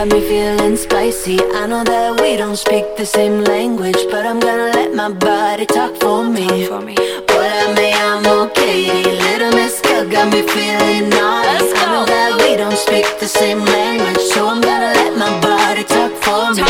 got me feeling spicy. I know that we don't speak the same language, but I'm gonna let my body talk for me. Hola, me llamo Katie. Little Miss Girl got me feeling naughty. I know that we don't speak the same language, so I'm gonna let my body talk for me.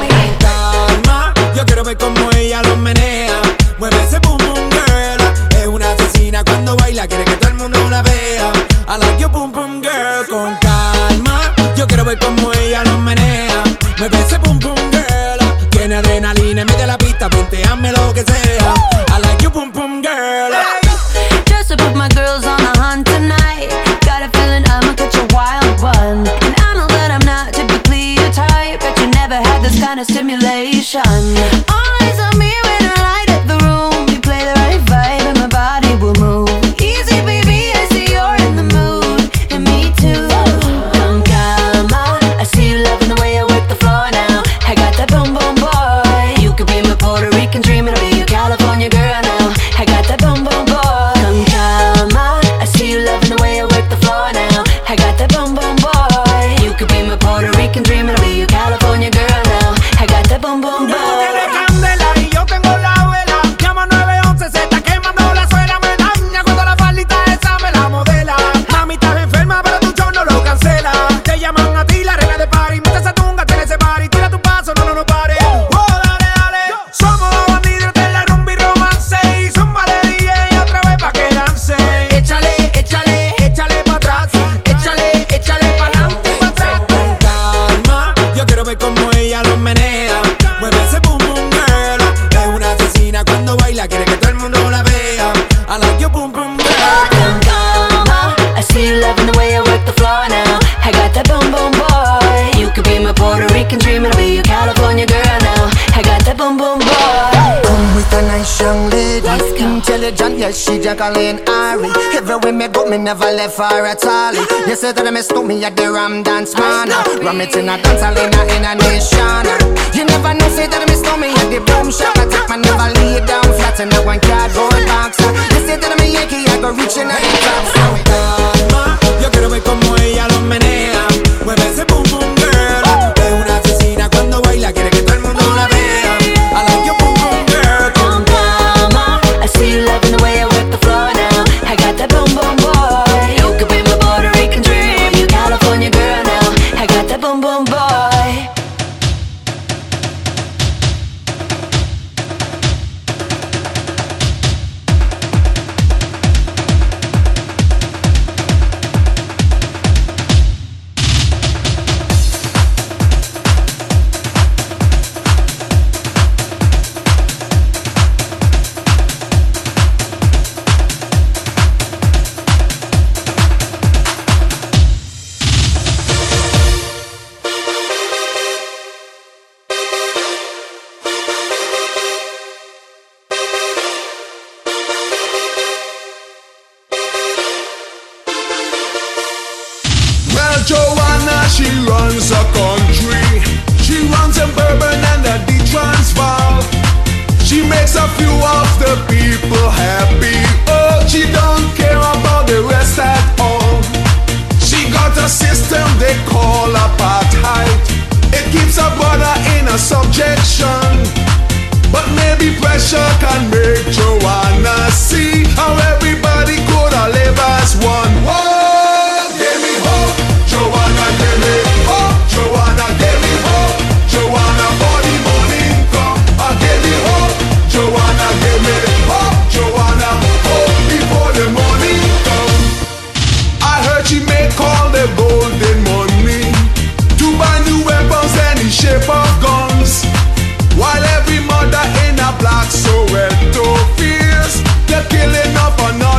Calma, yo quiero ver como ella lo menea. Mueve ese boom boom girl. Es una asesina cuando baila, quiere que todo el mundo la vea. I like your boom boom girl. Con calma, yo quiero ver como ella lo menea. Mueve ese boom boom girl. Tiene adrenalina en medio de la pista, ponteame lo que sea. I like your boom boom girl. Just to put my girls on the hunt tonight. Got a feeling I'ma catch a wild one. And I know that I'm not typically your type, but you never had this kind of stimulation. All eyes on me when I light up the room. You play the right vibe and my body will move. Easy baby, I see you're in the mood, and me too. Con calma, I see you loving the way I work the floor now. I got that boom boom boy. You could be my Puerto Rican dream, and I'll be your California girl now. I got that boom boom boy. Con calma, I see you loving the way I work the floor now. I got that boom boom boy. You could be my Puerto Rican dream, and I'll be your California girl now. I got that boom boom boy. Tú tienes candela y yo tengo la vela. Llama 911, se está quemando la suela. Me daña cuando la faldita esa me la modela. Mami, estás enferma, pero tu show no lo cancela. Te llaman a ti, la reina de party. Mucha esa tunga, tiene ese party. Tira tu paso, no pare. Oh, dale, dale. Somos los bandidos de la rumba y romance. Y zúmbale DJ otra vez pa' que dance. Échale, échale, échale pa' atrás. Échale, échale pa' adelante y pa' atrás. Con calma, yo quiero ver como ella lo menea. Mueve ese boom boom girl. Es una asesina cuando baila, quiere que todo el mundo la vea. I like your boom boom girl. Con calma, I see you loving the way I work the floor now. I got that boom boom boy. You could be my Puerto Rican dream, and I'll be your California girl now. I got that boom boom boy. Come with a nice young lady, intelligent, yes, she Jacqueline Ari. Everywhere me go, me never left her at all. You say that I mistook me at the Ram Dance Man. Ram it in a dance hall in a nation. You never know, say that I mistook me at the Boom Shop. I take my never lay down flat in a one cardboard box. You say that I'm a Yankee, I go reaching out the top. Calma, yo quiero ver como ella lo menea. Mueve ese boom boom girl. Es una asesina cuando baila, quiere que todo el mundo la vea. I like your boom boom girl. Con calma, I see you loving the way I work the floor now. I got that boom boom boy. You could be my Puerto Rican dream, you California girl now. I got that boom boom boy. Well, Joanna, she runs a country. She runs in Bourbon and the Transvaal. She makes a few of the people happy. Oh, she don't care about the rest at all. She got a system they call apartheid. It keeps a brother in a subjection. But maybe pressure can make Joanna see how everybody could live as one. Oh, give me hope, Joanna, give me hope, Joanna, give me hope, Joanna, for the morning come. Give me hope, Joanna, give me hope, Joanna, hope before the morning come. I heard she make all the golden money to buy new weapons and the shape of guns. While every mother in a black Soweto fears the killing of another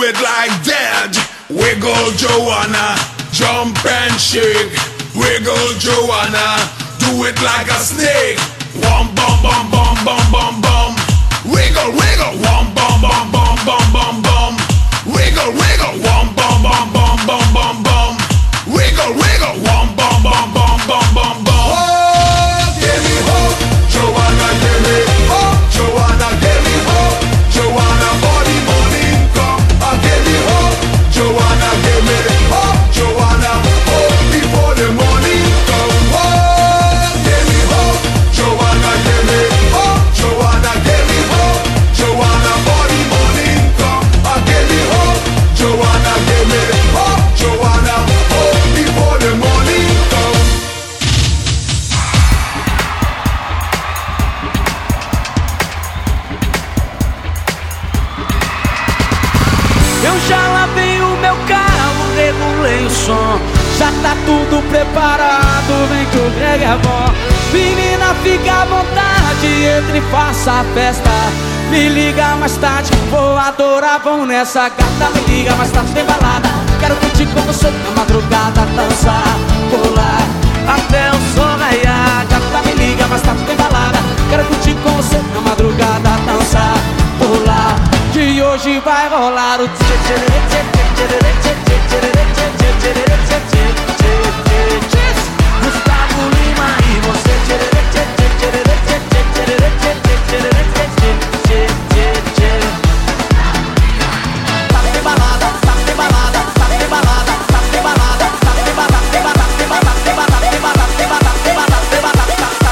it like that. Wiggle Joanna, jump and shake. Wiggle Joanna, do it like a snake. Wom bum bum bum bum bum bum. Wiggle wiggle, wom bum bum bum bum bum bum. Wiggle wiggle, wom bum bum bum bum bum bum. Wiggle wiggle, wom bum bum bum bum bum bum. Oh, give me hope, Joanna, give me hope, Joanna, give me hope, Joanna, body morning come. Give me hope, Joanna, give me hope, Joanna, hope before the morning come. Oh, give me hope, Joanna, give me hope, Joanna, give me hope, Joanna, body morning come. Give me hope, Joanna, give me hope, Joanna, hope before the morning come. Eu já lavei o meu carro, regulei o som. Já tá tudo preparado, vem que o reggae é bom. Menina, fica à vontade, entre e faça a festa. Me liga mais tarde, vou adorar, vamos nessa gata. Me liga mais tarde, tem balada. Quero curtir com você na madrugada, dançar, pular até o sol raiar. Gata, me liga mais tarde, tem balada. Quero curtir com você na madrugada, dançar, pular, que hoje vai rolar o tchê tchê tchê tchê tchê tchê tchê tchê tchê tchê tchê tchê. Gustavo Lima e você tchê tchê tchê tchê tchê tchê tchê tchê tchê tchê. Tá tem balada, tá tem balada, tá tem balada, tá tem balada, tá tem balada, tem balada, tem balada, tem balada, tem balada, tem balada, tem balada, tem balada.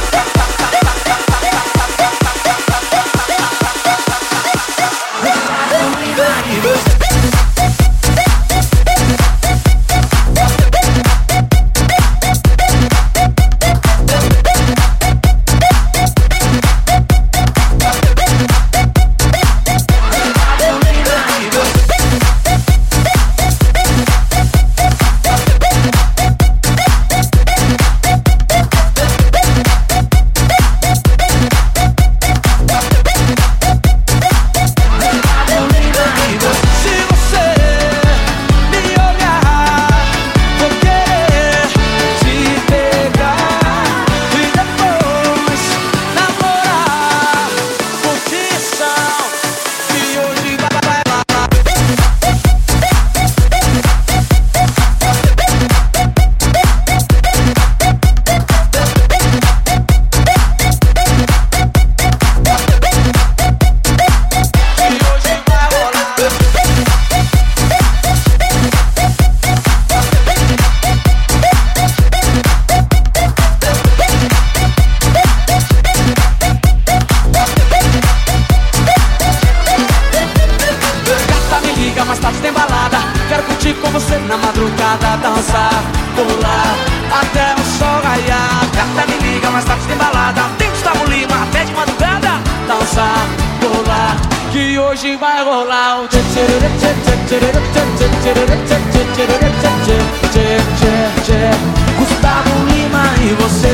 Gustavo Lima e você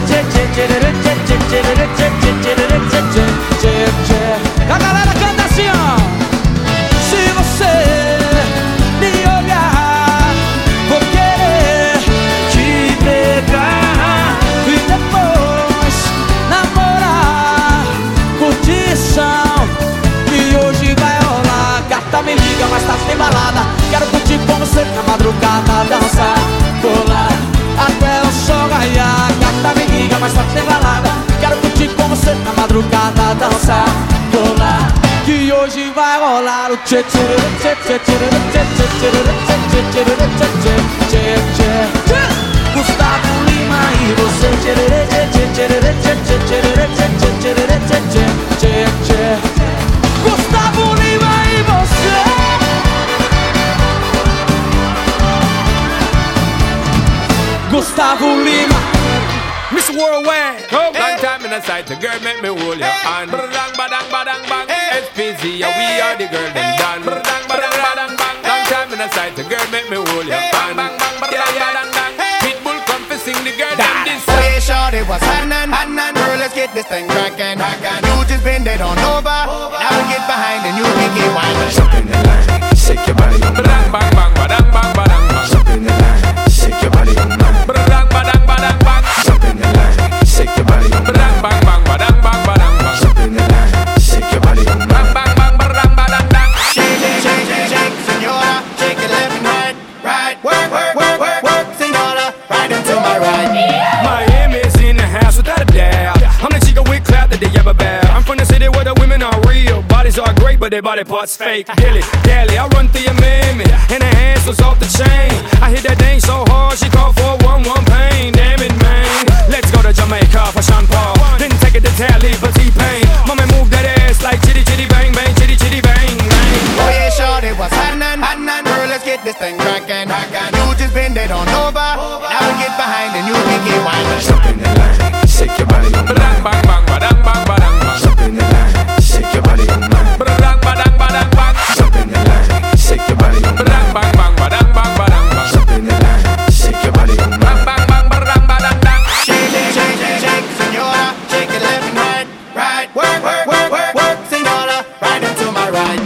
a galera canta assim, ó. Se você me olhar, vou querer te pegar e depois namorar. Curtição que hoje vai rolar. Gata, me liga, mais tarde tem balada. Quero curtir com você na madrugada, dançar, pular até o sol raiar. Gata, me liga, mais tarde tem balada. Quero curtir com você na madrugada, dançar, pular, que hoje vai rolar o tchê tchê tchê tchê tchê tchê tchê tchê tchê tchê. Gustavo Lima e você tchê tchê tchê tchê tchê tchê tchê tchê. Gustavo Lima e você. Gustavo Lima, Mr. Worldwide. Long time in the sight, the girl make me hold your hand. Badang, badang, badang, bang. SPZ, yeah, we are the girl them done. Badang, badang, badang, bang. Long time in the sight, the girl make me hold your hand. Bang, bang, badang, badang, bang. Pitbull come to sing the girl them this song. Hey, shorty, what's happening? Girl, let's get this thing crackin'. You just bend it on over. Now we get behind and you make it wind. Something to learn, shake body parts fake. Dilly, dally, I run through your mammy, and her hands was off the chain. I hit that thing so hard, she called for a 1-1 pain. Damn it, man. Let's go to Jamaica for Sean Paul. Then take it to Tally for T-Pain. Mama move that ass like chitty chitty bang bang, chitty chitty bang bang. Oh yeah, shorty, what's happening? Girl, let's get this thing crackin'. You just bend it on over. Now we get behind and you make it wine. Jump in the line, shake your body on Badang mine. bang bang, badang bang badang bang. Jump in the line, shake your body on mine. Badang badang badang bang. Jump in the line, shake your body on Badang mine. bang bang, badang bang badang bang. Jump in the line, shake your body on Bang mine. bang bang, badang badang bang. Shake it, shake it, shake, senora. Shake it left and right, right. Work, work, work, work, work, senora. Right into my right.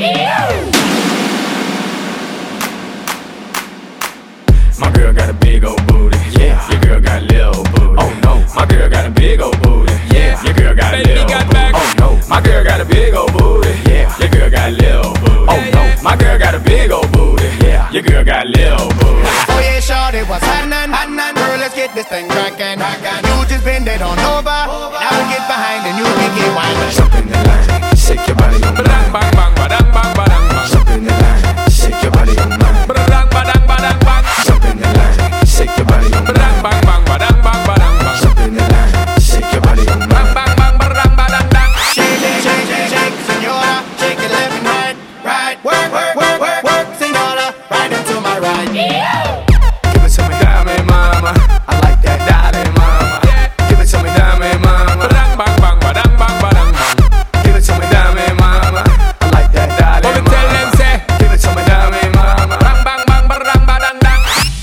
My girl got a big old booty. Yeah. Your girl got a little booty. Oh no. My girl got a big old booty. Yeah. Your girl got a little booty. Oh no. My girl got a big old booty. Yeah. Your girl got a little booty. Oh no. My girl got a big old booty. Yeah. Your girl got a little booty. Oh yeah, shorty, what's happening? Girl, let's get this thing crackin'. You just bend it on over. Now we get behind and you make it wine. Jump in the line, shake your body on Badang mine. bang bang, badang bang badang bang. Jump in the line, shake your body on mine. Badang badang badang bang. Jump in the line, shake your body on Badang mine. bang bang, badang bang badang bang. Jump in the line, shake your body on Bang mine. bang bang, badang badang bang. Shake it, shake it, shake, senora. Shake it left and right, right. Work, work, work, work, work, senora. Right into my right. Give it to me, dame mama. I like that, dale mama. Give it to me, dame mama. Badang bang bang, badang bang badang bang. Give it to me, dame mama. I like that, dale What we tell them mama. say? Give it to me, dame mama. Bang bang bang, badang badang bang.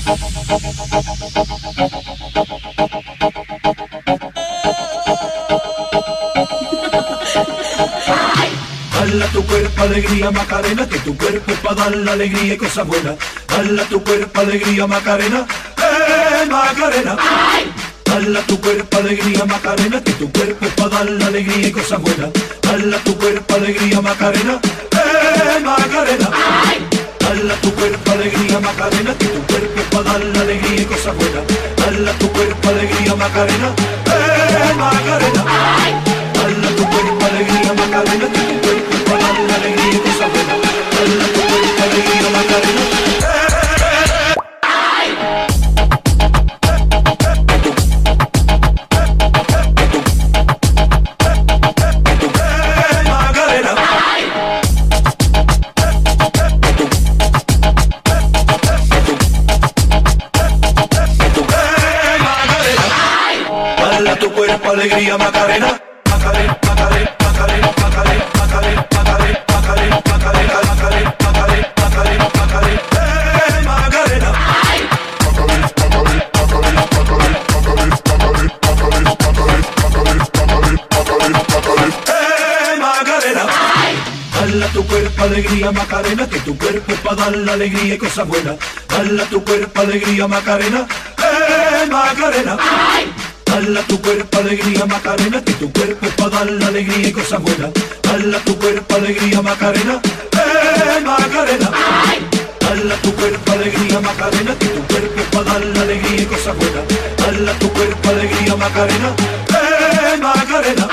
Dale a tu cuerpo alegría Macarena, que tu cuerpo es para dar la alegría y cosas buenas. Dale a tu cuerpo alegría Macarena, Macarena. Dale a tu cuerpo alegría Macarena, que tu cuerpo es para dar la alegría y cosas buenas. Dale a tu cuerpo alegría Macarena, Macarena. Dale a tu cuerpo alegría Macarena, que tu cuerpo es para dar la alegría y cosas buenas. Dale a tu cuerpo alegría Macarena, Macarena. Dale a tu cuerpo alegría Macarena, que tu cuerpo es para dar la alegría y cosas buenas. Dale a tu cuerpo alegría Macarena. Dale a tu cuerpo alegría Macarena, Macarena, Macarena, Macarena, Macarena, Macarena, Macarena, Macarena, Macarena, Macarena, Macarena, Macarena, Macarena. Macarena. Dale a tu cuerpo alegría Macarena, que tu cuerpo es para dar la alegría y cosas buenas. Dale a tu cuerpo alegría Macarena, Macarena. Dale a tu cuerpo alegría Macarena, que tu cuerpo es para dar la alegría y cosas buenas. Dale a tu cuerpo alegría Macarena, Macarena. Dale a tu cuerpo alegría Macarena, que tu cuerpo es para dar la alegría y cosas buenas. Dale a tu cuerpo alegría Macarena, Macarena.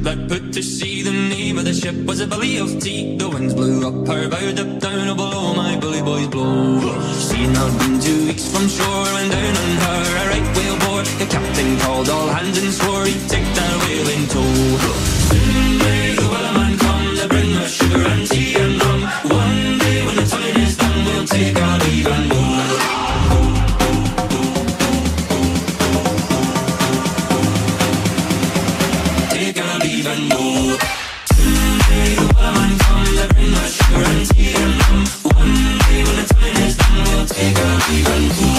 that put to sea. The name of the ship was a Billy of Tea. The winds blew up her bow, up down below my bully boys blow. She'd not been 2 weeks from shore when down on her a right whale bore. The captain called all hands and swore he'd take that whale in tow. Soon may the wellerman come to bring us sugar and tea and rum. One day when the time is done, we'll take our leave and go. Take our leave and go. Soon may the wellerman come to bring us sugar and tea and rum. One day when the time is done, we'll take our leave and go.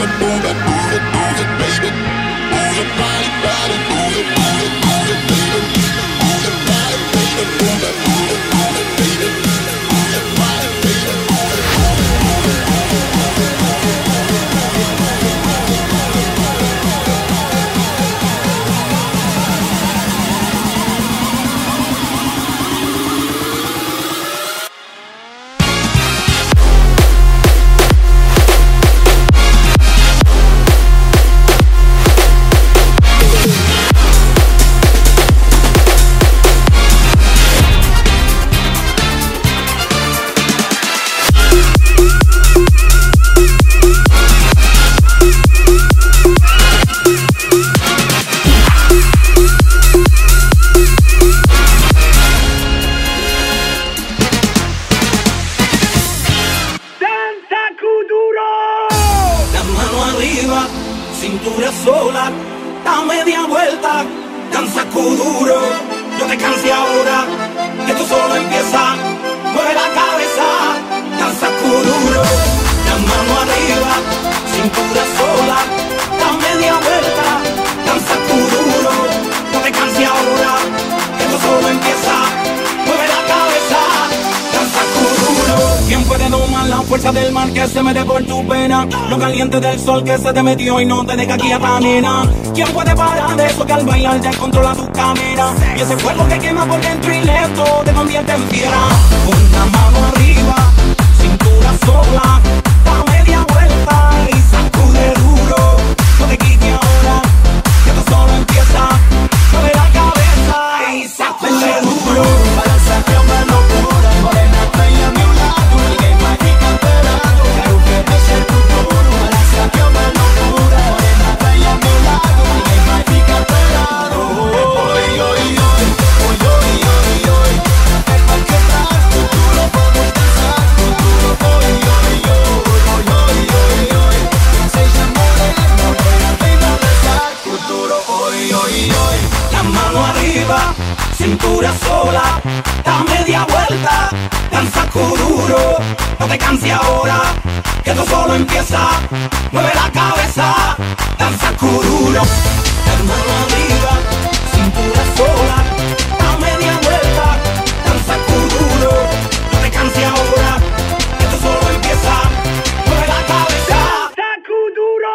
cintura sola, da media vuelta, danza kuduro, no te canses ahora, que tú solo empieza, mueve la cabeza, danza kuduro, la mano arriba, cintura sola, da media vuelta, danza kuduro, no te canses ahora, que tú solo empieza, mueve la cabeza, danza kuduro. ¿Quién puede domar la fuerza del mar que se mete por tu pena? Lo caliente del sol que se te metió y no te deja quieta, nena. ¿Quién puede parar de eso que al bailar ya controla tu cadera? Y ese fuego que quema por dentro y lento te convierte en fiera. Con la mano arriba, cintura sola, da media vuelta y sacude duro. No te quites ahora, que esto solo empieza. Mueve la cabeza y sacude duro. Para sacar una locura, morena, trae a mi lado. El game mágica esperado, quiero que te sea tu futuro. Para sacar una locura, morena, trae a mi lado. El game mágica esperado. Hoy, hoy, hoy, hoy, hoy, hoy, hoy. El mal que trae futuro, vamos a danzar futuro. Hoy, hoy, hoy, hoy, hoy, hoy. Seja morena, morena, ven a danzar futuro. Hoy, hoy, hoy. La mano arriba, cintura sola, da media vuelta, danza kuduro, no te canses ahora, que esto solo empieza, mueve la cabeza, danza kuduro, la mano arriba, cintura sola, da media vuelta, danza kuduro, no te canses ahora, que esto solo empieza, mueve la cabeza, danza kuduro,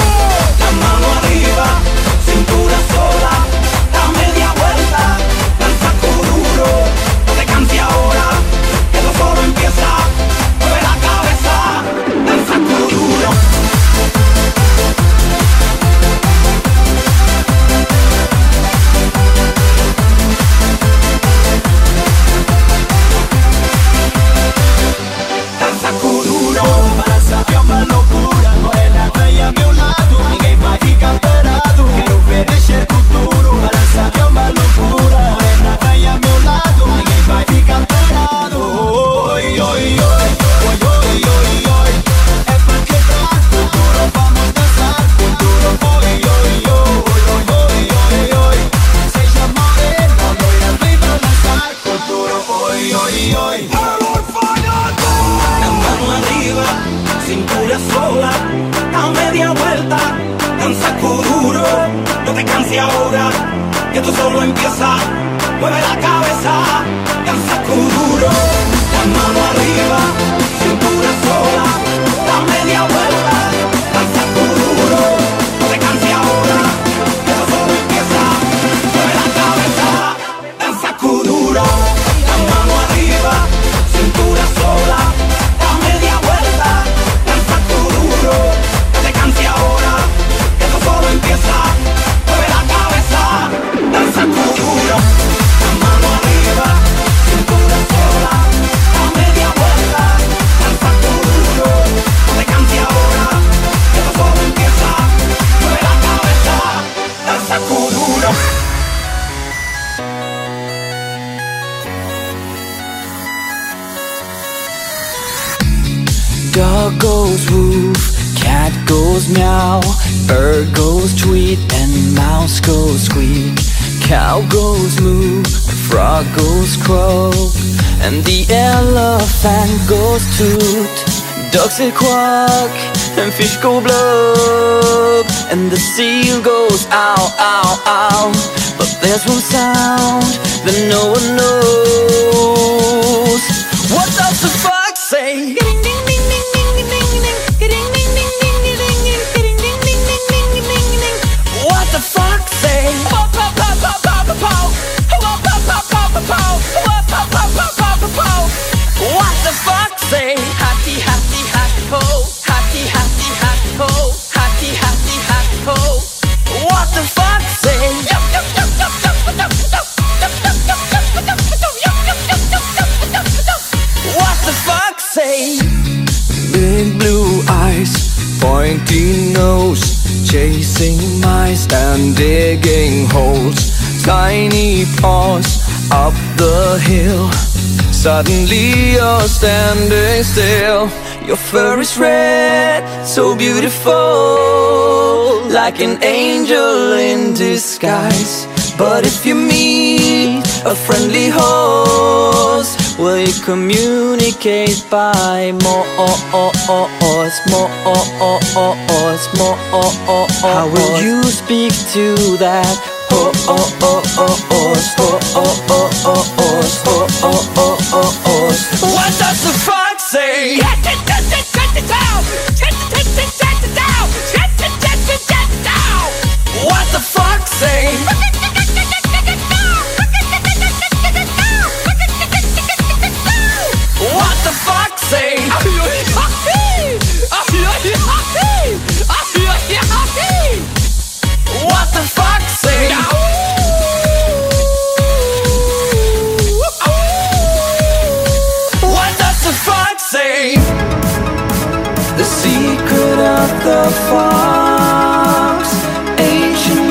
la mano arriba, cintura sola, da media vuelta, danza kuduro, no te canses ahora, que esto solo empieza, mueve la cabeza, danza kuduro. Danza kuduro, para saber uma loucura, morena, vem a meu lado, ninguém vai ficar parado, quero ver encher futuro, para saber uma loucura, morena, vem a meu lado, ninguém vai ficar parado. Oi, oi, oi, oi, oi, oi, oi, é pra quebrar futuro, vamos dançar futuro. Oi, oi, oi, oi, oi, oi, oi, seja morena, loira, vem balançar futuro. Oi, oi, oi. La mano arriba, cintura sola, da media vuelta, danza kuduro, no te canses ahora, que esto solo empieza, mueve la cabeza, danza kuduro, la mano arriba, cintura sola, da media vuelta, danza kuduro, no te canses ahora, que esto solo empieza, mueve la cabeza, danza kuduro, la mano arriba, cintura sola, da media vuelta, danza kuduro, no te canses ahora, que esto solo empieza, mueve la cabeza, danza kuduro, la mano arriba, cintura sola, da media vuelta, danza kuduro, no te canses ahora, que esto solo empieza, mueve la cabeza, danza kuduro. Dog goes woof, cat goes meow, bird goes tweet, and mouse goes squeak. Cow goes moo, frog goes croak, and the elephant goes toot. Ducks say quack, and fish go blub, and the seal goes ow, ow, ow. But there's one sound that no one knows. What does the fox say? What the fox say? What the fox say? Hatty, hatty, hatty, ho. Hatty, hatty, hatty, ho. Hatty, hatty, hatty, ho. What the fox say? What the fox say? Big blue eyes, pointy nose, chasing mice and digging holes. Tiny paws up the hill. Suddenly you're standing still. Your fur is red, so beautiful, like an angel in disguise. But if you meet a friendly horse, will you communicate by more? How will you speak to that horse? What does the fox say? What the fox say? What the fox say? What the fox say? What does the fox say? The secret of the fox, ancient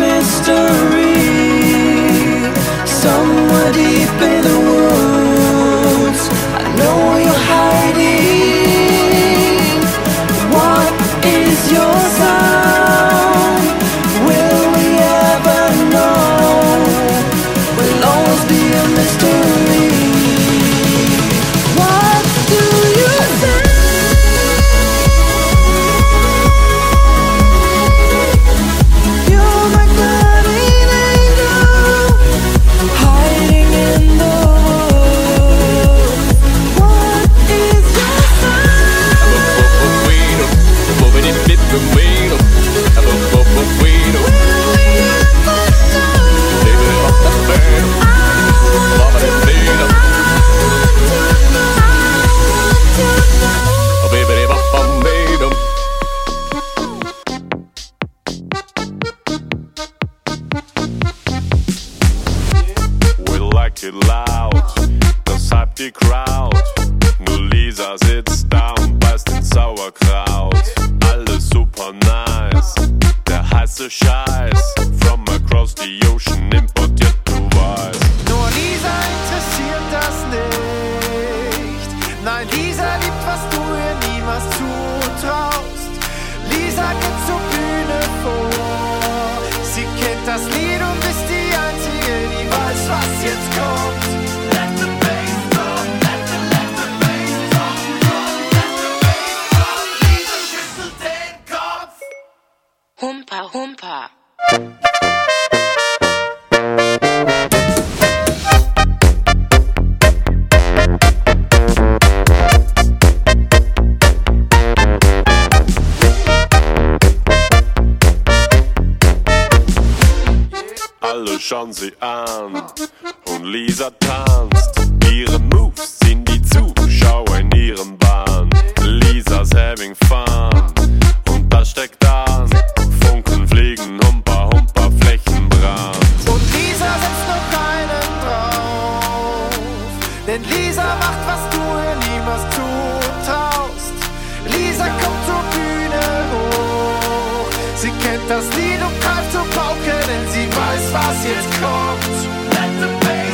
mystery, somewhere deep in the woods, I know you're hiding. What is your sound? Will we ever know? Will always be a mystery. What do you say? You're my guardian angel, hiding in the woods. What is your We like it loud, das hype die Crowd. Nur Lisa sitzt da und beißt in Sauerkraut. Alles super nice, der heiße Scheiß. From across the ocean importiert, du weißt. Nur Lisa interessiert das nicht. Nein, Lisa liebt, was du ihr niemals zutraust. Lisa geht zur Bühne vor. Sie kennt das Lied und ist die Einzige, die weiß, was jetzt kommt. Let the bass drum, let the bass drum, let the bass drum. Lisa schüttelt den Kopf. Humpa, humpa. Alle schauen sie an und Lisa tanzt. Ihre Moves ziehen die Zuschauer in ihren Bann. Lisa's having fun und das steckt an. Funken fliegen, Humpa, Humpa, Flächenbrand. Und Lisa setzt noch einen drauf. Denn Lisa macht, was du ihr niemals zutraust. Lisa kommt zur Bühne hoch. Sie kennt das Lied und greift zur Pauke, denn sie weiß, was jetzt kommt. Let the bass